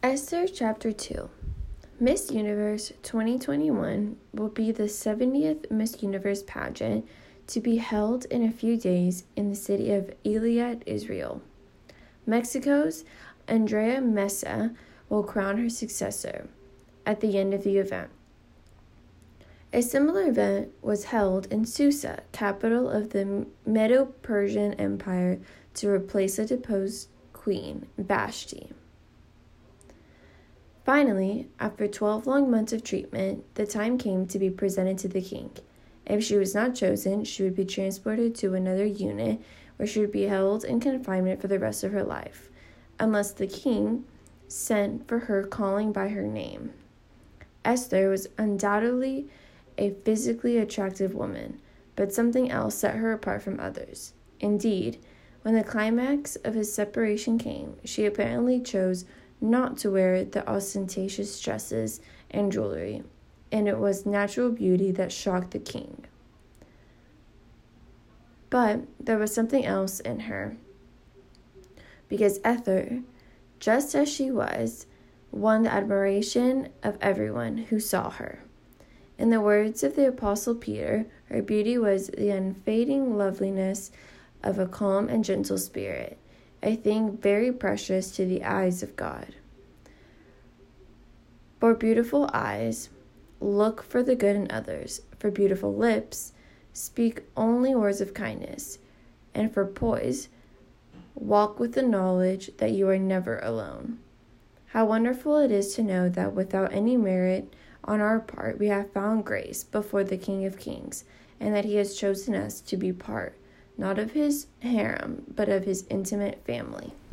Esther chapter 2. Miss Universe 2021 will be the 70th Miss Universe pageant to be held in a few days in the city of Eilat, Israel. Mexico's Andrea Mesa will crown her successor at the end of the event. A similar event was held in Susa, capital of the Medo-Persian Empire, to replace a deposed queen, Vashti. Finally, after 12 long months of treatment, the time came to be presented to the king. If she was not chosen, she would be transported to another unit where she would be held in confinement for the rest of her life, unless the king sent for her calling by her name. Esther was undoubtedly a physically attractive woman, but something else set her apart from others. Indeed, when the climax of his separation came, she apparently chose not to wear the ostentatious dresses and jewelry, and it was natural beauty that shocked the king. But there was something else in her, because Esther, just as she was, won the admiration of everyone who saw her. In the words of the Apostle Peter, her beauty was the unfading loveliness of a calm and gentle spirit, a thing very precious to the eyes of God. For beautiful eyes, look for the good in others. For beautiful lips, speak only words of kindness. And for poise, walk with the knowledge that you are never alone. How wonderful it is to know that without any merit on our part, we have found grace before the King of Kings, and that he has chosen us to be part, not of his harem, but of his intimate family.